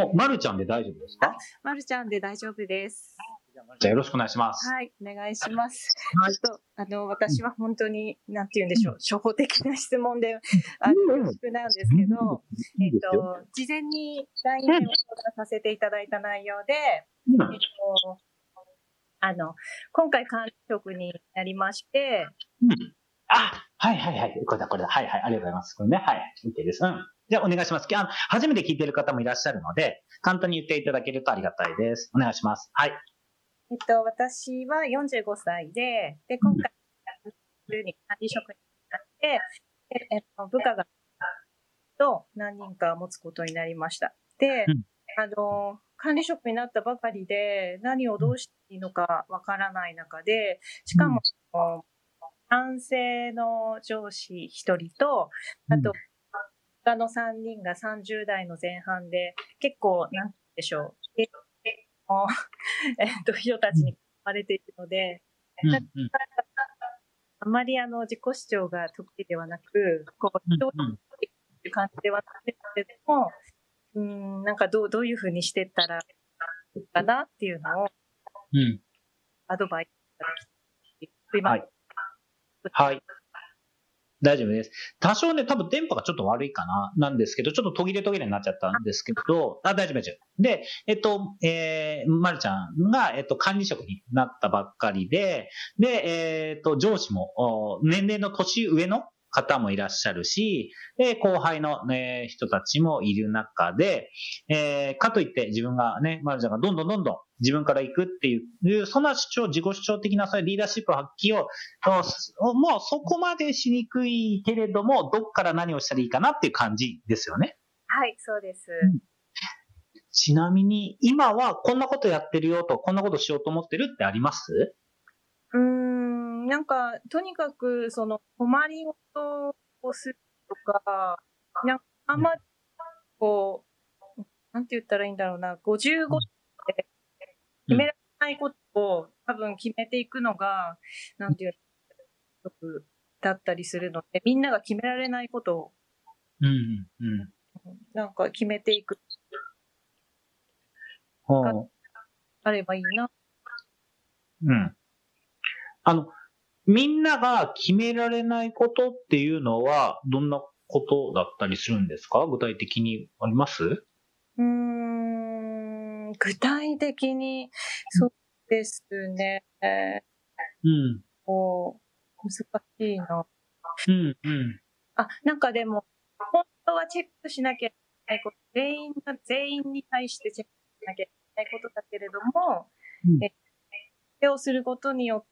まるちゃんで大丈夫ですか？ まるちゃんで大丈夫です。 じゃあよろしくお願いします。 はい、お願いします。 はい、 私は本当に、なんて言うんでしょう、初歩的な質問で、恐縮なんですけど、事前に LINE でご相談させていただいた内容で、今回管理職になりまして、 はいはいはい。これだ。はいはい。ありがとうございます。これね。はい。OK です。じゃあお願いします。初めて聞いている方もいらっしゃるので、簡単に言っていただけるとありがたいです。お願いします。はい。 私は45歳で、今回、管理職になって、部下が何人か持つことになりました。で、管理職になったばかりで、何をどうしていいのかわからない中で、しかも、男性の上司1人と、あと、他の3人が30代の前半で、結構、なんでしょう、人たちに囲まれているので、あまり自己主張が得意ではなく、人をっていう感じではないけれども、なんかどういうふうにしていったらいいかなっていうのを、アドバイスいただきたい。 はい。大丈夫です。多少ね、多分電波がちょっと悪いかな、なんですけど、ちょっと途切れになっちゃったんですけど、大丈夫。で、まるちゃんが、管理職になったばっかりで、上司も、年齢の年上の方もいらっしゃるし、後輩の、人たちもいる中で、かといって自分がね、まるちゃんがどんどん自分から行くっていう、そんな自己主張的なそういうリーダーシップ発揮を、もうそこまでしにくいけれども、どっから何をしたらいいかなっていう感じですよね。 はい、そうです。 ちなみに、今はこんなことやってるよと、こんなことしようと思ってるってあります？ なんか、とにかく、困りごとをするとか、あんまり、なんて言ったらいいんだろうな、55で決められないことを多分決めていくのが、なんていうの、だったりするので、みんなが決められないことを、なんか決めていくがあればいいな。 みんなが決められないことっていうのは、どんなことだったりするんですか？具体的にあります？ 具体的に、そうですね。難しいな。なんかでも、本当はチェックしなきゃいけないこと、全員に対してチェックしなきゃいけないことだけれども、それをすることによって、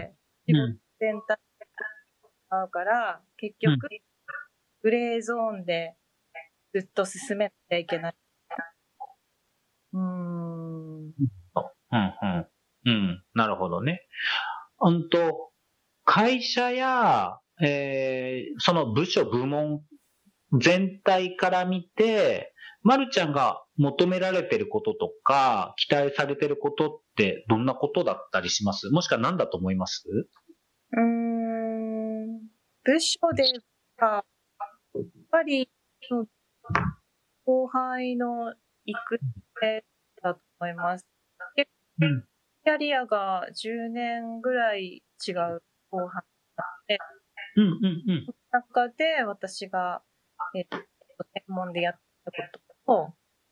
仕事全体が違うから、結局、グレーゾーンでずっと進めなきゃいけない。 なるほどね。会社や、その部署、部門全体から見て、まるちゃんが求められてることとか、期待されてることってどんなことだったりします？もしくは何だと思います？ 部署では、やっぱり、後輩の育成だと思います。結構、キャリアが10年ぐらい違う後輩で、その中で私が、専門でやったことを、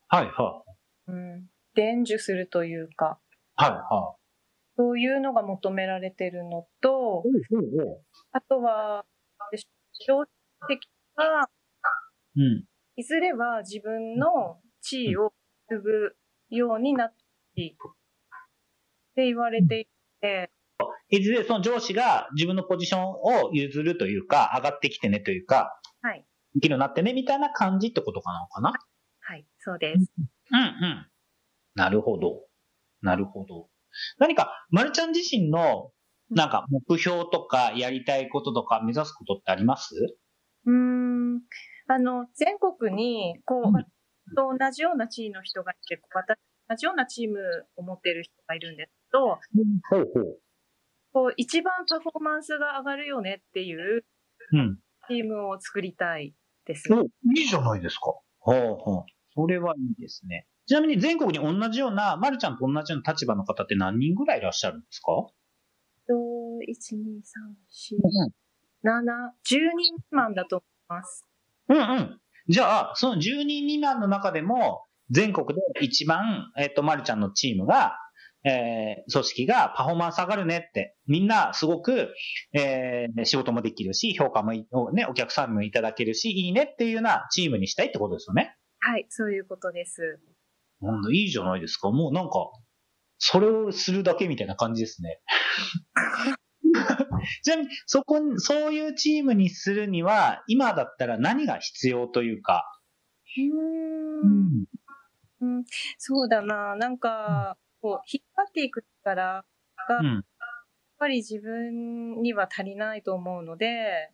伝授するというか、そういうのが求められてるのと、あとは、正直は、いずれは自分の地位を継ぐようになっていくって言われていて、 いずれその上司が自分のポジションを譲るというか、上がってきてねというか、できるようになってねみたいな感じってことかなのかな？ はい、そうです。 なるほど。何か、まるちゃん自身の、なんか目標とかやりたいこととか目指すことってあります？ 全国に、同じような地位の人がいて、同じようなチームを持っている人がいるんですけど、一番パフォーマンスが上がるよねっていうチームを作りたいです。 いいじゃないですか。それはいいですね。 ちなみに全国に同じような、まるちゃんと同じような立場の方って何人ぐらいいらっしゃるんですか？ 1、2、3、4、7、10人未満だと思います。 うんうん。じゃあ、その10人未満の中でも、全国で一番、まるちゃんのチームが、組織がパフォーマンス上がるねって、みんなすごく、仕事もできるし、評価もね、お客さんもいただけるし、いいねっていうようなチームにしたいってことですよね。 はい、そういうことです。 いいじゃないですか。もうなんか、それをするだけみたいな感じですね。ちなみに、そういうチームにするには、今だったら何が必要というか。 そうだな。なんか、こう、引っ張っていく力が、やっぱり自分には足りないと思うので、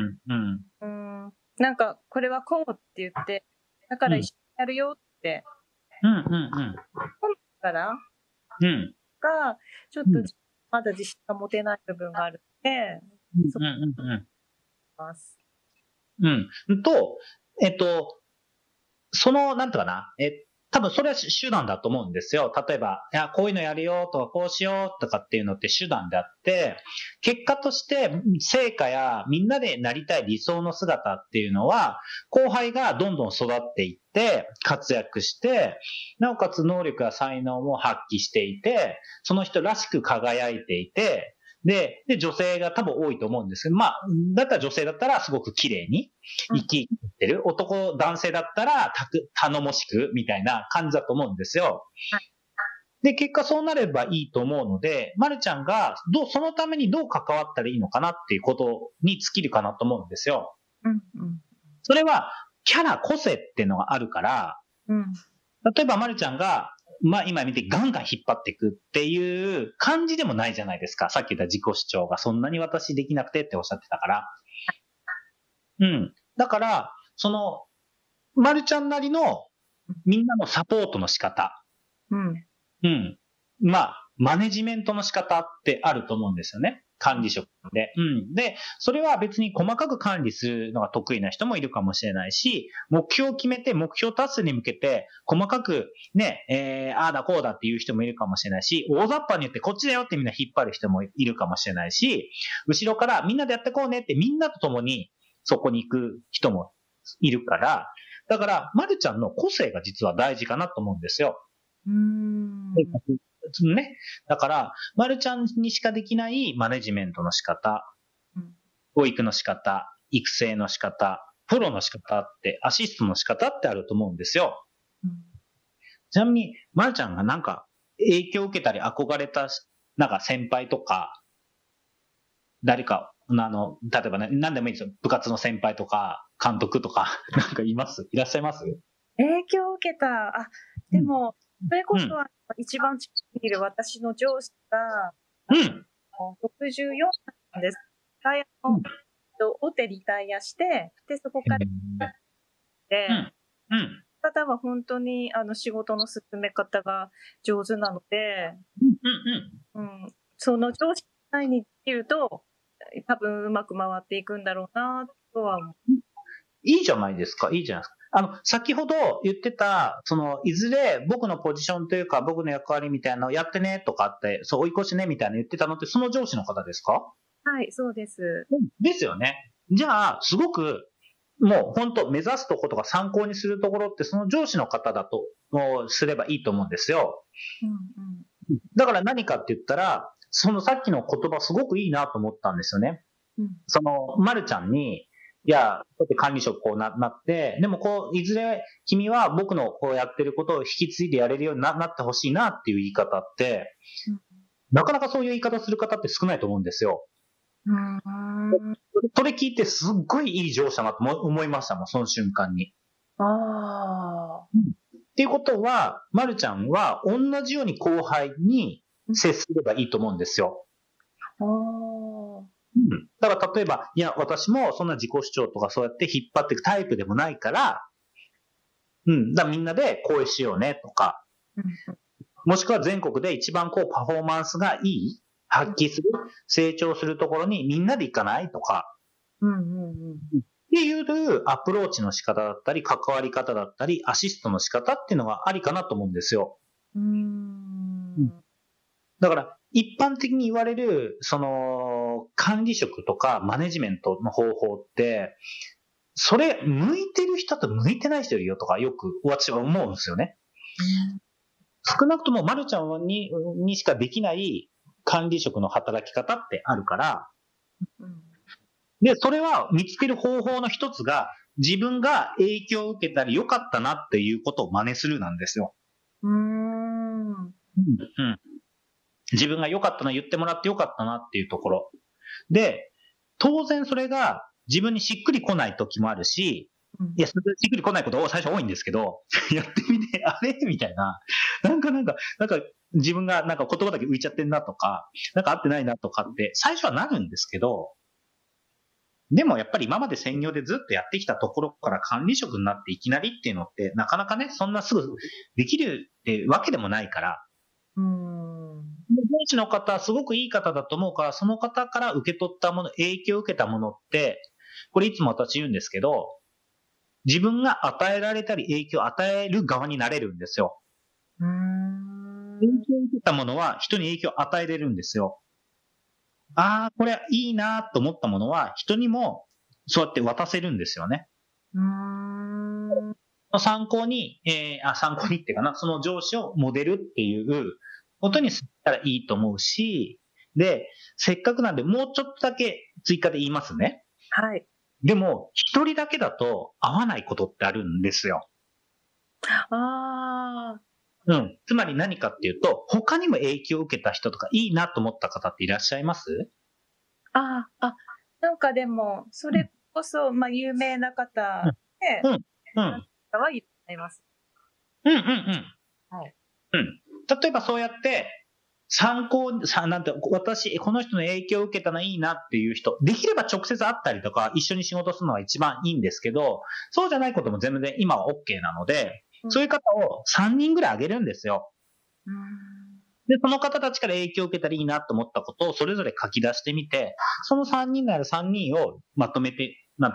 なんか、これはこうって言って、だから一緒にやるよって、今からが、ちょっとまだ自信が持てない部分があるので、 なんとかな、多分それは手段だと思うんですよ。例えば、いや、こういうのやるよとか、こうしようとかっていうのって手段であって、結果として成果やみんなでなりたい理想の姿っていうのは、後輩がどんどん育っていって、活躍して、なおかつ能力や才能も発揮していて、その人らしく輝いていて、で、女性が多分多いと思うんですけど、まあ、だったら女性だったらすごく綺麗に生きてる。男性だったら頼もしくみたいな感じだと思うんですよ。で、結果そうなればいいと思うので、まるちゃんがそのためにどう関わったらいいのかなっていうことに尽きるかなと思うんですよ。それは、キャラ、個性っていうのがあるから、例えばまるちゃんが、まあ今見てガンガン引っ張っていくっていう感じでもないじゃないですか。さっき言った自己主張がそんなに私できなくてっておっしゃってたから。だから、まるちゃんなりのみんなのサポートの仕方。まあ、マネジメントの仕方ってあると思うんですよね。管理職で。で、それは別に細かく管理するのが得意な人もいるかもしれないし、目標を決めて目標達成に向けて細かくね、ああだこうだっていう人もいるかもしれないし、大雑把に言ってこっちだよってみんな引っ張る人もいるかもしれないし、後ろからみんなでやってこうねってみんなと共にそこに行く人もいるから、だから、まるちゃんの個性が実は大事かなと思うんですよ。ね。だから、まるちゃんにしかできないマネジメントの仕方、教育の仕方、育成の仕方、プロの仕方って、アシストの仕方ってあると思うんですよ。ちなみに、まるちゃんがなんか影響を受けたり憧れた、なんか先輩とか、誰か、例えばね、何でもいいですよ。部活の先輩とか、監督とか、なんかいらっしゃいます？ 影響を受けた。でも、それこそ一番近くにいる私の上司が、64なんです。大手リタイアして、で、そこからで、方は本当に仕事の進め方が上手なので、その上司にできると、多分うまく回っていくんだろうな、とは思う。 いいじゃないですか、いいじゃないですか。先ほど言ってた、いずれ僕のポジションというか、僕の役割みたいなのをやってねとかって、追い越しねみたいな言ってたのって、その上司の方ですか？ はい、そうです。 ですよね。じゃあ、すごく、もう本当目指すところとか参考にするところって、その上司の方だと、すればいいと思うんですよ。だから何かって言ったら、さっきの言葉すごくいいなと思ったんですよね。まるちゃんに、いや、こうやって管理職こうなって、でもいずれ君は僕のこうやってることを引き継いでやれるようになってほしいなっていう言い方って、なかなかそういう言い方する方って少ないと思うんですよ。それ聞いてすっごいいい上司だなと思いましたもん、その瞬間に。っていうことは、まるちゃんは同じように後輩に接すればいいと思うんですよ。だから例えば、いや、私もそんな自己主張とかそうやって引っ張っていくタイプでもないから、だからみんなでこうしようねとか、もしくは全国で一番パフォーマンスがいい、発揮する、成長するところにみんなで行かないとか、っていうアプローチの仕方だったり、関わり方だったり、アシストの仕方っていうのがありかなと思うんですよ。だから、一般的に言われる、管理職とかマネジメントの方法って、それ、向いてる人と向いてない人いるよとか、よく私は思うんですよね。少なくとも、まるちゃんにしかできない管理職の働き方ってあるから、で、それは見つける方法の一つが、自分が影響を受けたり良かったなっていうことを真似するなんですよ。自分が良かったな、言ってもらって良かったなっていうところ。で、当然それが自分にしっくりこない時もあるし、いや、しっくりこないこと最初多いんですけど、やってみて、あれみたいな。なんか自分が言葉だけ浮いちゃってんなとか、合ってないなとかって最初はなるんですけど、でもやっぱり今まで専業でずっとやってきたところから管理職になっていきなりっていうのってなかなかね、そんなすぐできるってわけでもないから、上司の方、すごくいい方だと思うから、その方から受け取ったもの、影響を受けたものって、これいつも私言うんですけど、自分が与えられたり影響を与える側になれるんですよ。影響を受けたものは人に影響を与えれるんですよ。ああ、これいいなと思ったものは人にもそうやって渡せるんですよね。参考にっていうかな、その上司をモデルっていうことにすったらいいと思うし、で、せっかくなんでもうちょっとだけ追加で言いますね。 はい。 でも、一人だけだと合わないことってあるんですよ。つまり何かっていうと、他にも影響を受けた人とかいいなと思った方っていらっしゃいます？ なんかでも、それこそ、有名な方で、はいらっしゃいます。 はい。例えばそうやって、私、この人の影響を受けたのいいなっていう人、できれば直接会ったりとか、一緒に仕事するのが一番いいんですけど、そうじゃないことも全然今は OK なので、そういう方を3人ぐらい挙げるんですよ。で、その方たちから影響を受けたらいいなと思ったことをそれぞれ書き出してみて、その3人なら3人をまとめて、真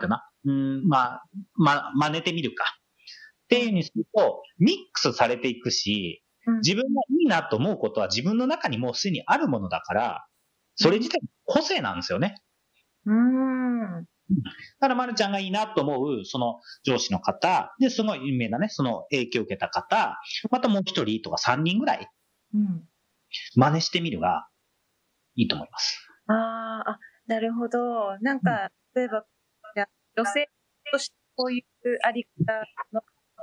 似てみるか。っていう風にすると、ミックスされていくし、自分がいいなと思うことは自分の中にもうすでにあるものだから、それ自体個性なんですよね。だから、まるちゃんがいいなと思う、その上司の方、で、すごい有名なね、その影響を受けた方、またもう一人とか3人ぐらい、真似してみるがいいと思います。 なるほど。なんか、例えば、女性としてこういうあり方の、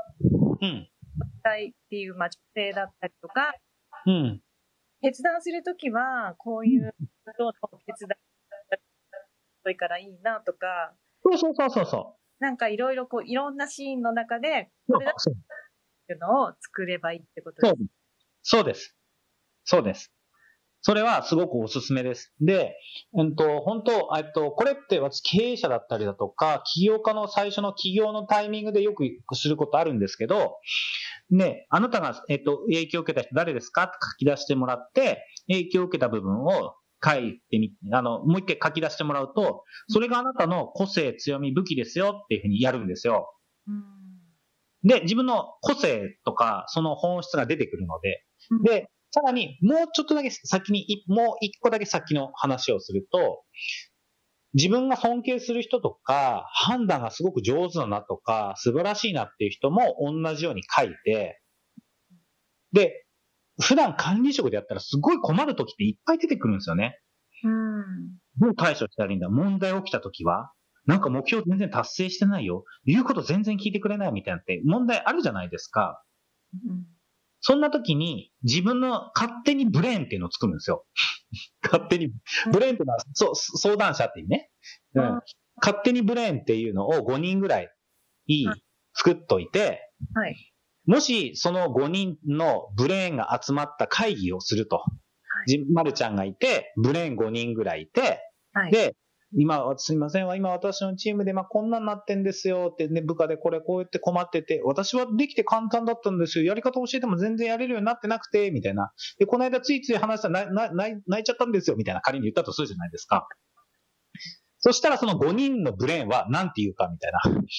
っていう、女性だったりとか、決断するときは、こういうことの決断多いからいいなとか、なんかいろいろいろんなシーンの中で、これだっていうのを作ればいいってことです。 そうです。そうです。それはすごくおすすめです。で、本当、これって私経営者だったりだとか、起業家の最初の起業のタイミングでよくすることあるんですけど、ね、あなたが、影響を受けた人誰ですかって書き出してもらって、影響を受けた部分を書いてみ、もう一回書き出してもらうと、それがあなたの個性、強み、武器ですよっていうふうにやるんですよ。で、自分の個性とか、その本質が出てくるので、で、さらに、もうちょっとだけ先に、もう一個だけ先の話をすると、自分が尊敬する人とか、判断がすごく上手だなとか、素晴らしいなっていう人も同じように書いて、で、普段管理職でやったらすごい困る時っていっぱい出てくるんですよね。どう対処したらいいんだ？問題起きた時はなんか目標全然達成してないよ。言うこと全然聞いてくれないみたいなって問題あるじゃないですか。そんな時に自分の勝手にブレーンっていうのを作るんですよ。勝手に。ブレーンっていうのは相談者っていうね。勝手にブレーンっていうのを5人ぐらい作っといて、もしその5人のブレーンが集まった会議をすると。まるちゃんがいて、ブレーン5人ぐらいいて、で、すいません、今私のチームでこんなになってんですよってね、部下でこうやって困ってて、私はできて簡単だったんですよ。やり方教えても全然やれるようになってなくて、みたいな。で、この間ついつい話したら泣いちゃったんですよ、みたいな仮に言ったとするじゃないですか。 そしたらその5人のブレーンは何て言うかみたいな。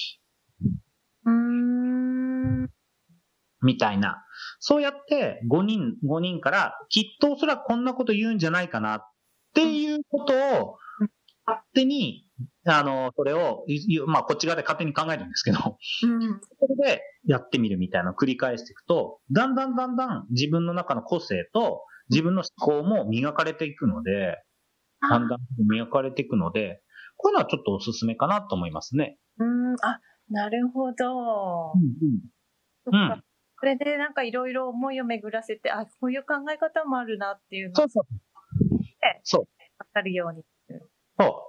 みたいな。そうやって5人からきっとおそらくこんなこと言うんじゃないかなっていうことを勝手に、それを、まあこっち側で勝手に考えるんですけど、それでやってみるみたいなのを繰り返していくと、だんだん自分の中の個性と自分の思考も磨かれていくので、こういうのはちょっとおすすめかなと思いますね。 なるほど。これでなんかいろいろ思いを巡らせて、こういう考え方もあるなっていうのを、 そう。 わかるように。 そう。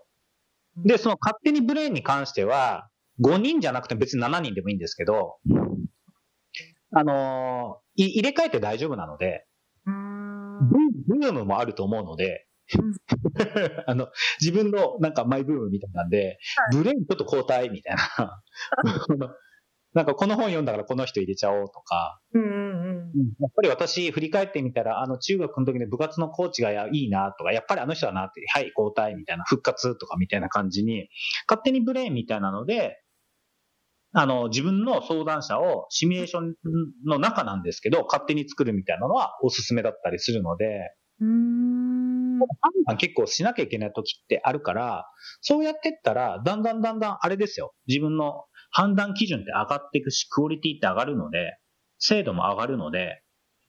で、その勝手にブレーンに関しては、5人じゃなくて別に7人でもいいんですけど、入れ替えて大丈夫なので、ブームもあると思うので、自分のなんかマイブームみたいなんで、ブレーンちょっと交代みたいな。なんかこの本読んだからこの人入れちゃおうとか。やっぱり私振り返ってみたら、中学の時の部活のコーチがいいなとか、やっぱりあの人だなって、はい、交代みたいな、復活とかみたいな感じに、勝手にブレーンみたいなので、自分の相談者をシミュレーションの中なんですけど、勝手に作るみたいなのはおすすめだったりするので、判断結構しなきゃいけない時ってあるから、そうやってったら、だんだんあれですよ、自分の判断基準って上がっていくし、クオリティって上がるので、精度も上がるので、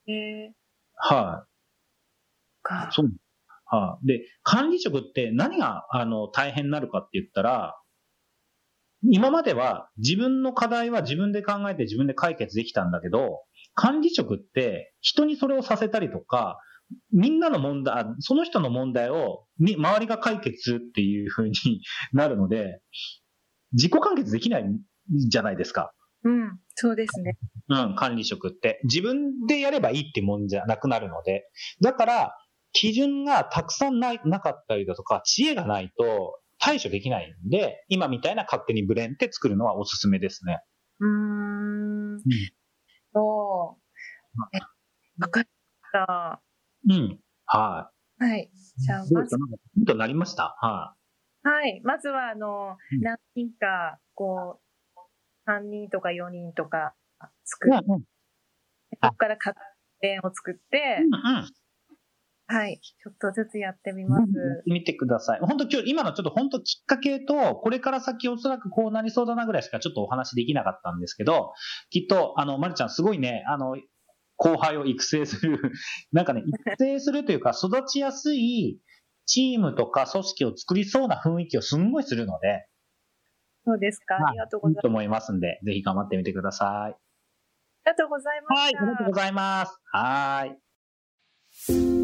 そう。で、管理職って何が大変になるかって言ったら、今までは自分の課題は自分で考えて自分で解決できたんだけど、管理職って人にそれをさせたりとか、みんなの問題、その人の問題を周りが解決するっていう風になるので、自己完結できないじゃないですか。 そうですね。 管理職って。自分でやればいいってもんじゃなくなるので。だから、基準がたくさんなかったりだとか、知恵がないと対処できないんで、今みたいな勝手にブレーンって作るのはおすすめですね。 わかった。 はい。 じゃあ、 まず、ヒントになりました。 まずは、何人か、3人とか4人とか作って、そこから勝手を作って、ちょっとずつやってみます。 見てください。本当今のちょっと本当きっかけと、これから先おそらくこうなりそうだなぐらいしかちょっとお話できなかったんですけど、きっと、まるちゃんすごいね、後輩を育成する、なんかね、育成するというか、育ちやすいチームとか組織を作りそうな雰囲気をすんごいするので、 そうですか。ありがとうございます。 いいと思いますんで、ぜひ頑張ってみてください。 ありがとうございました。 ありがとうございます。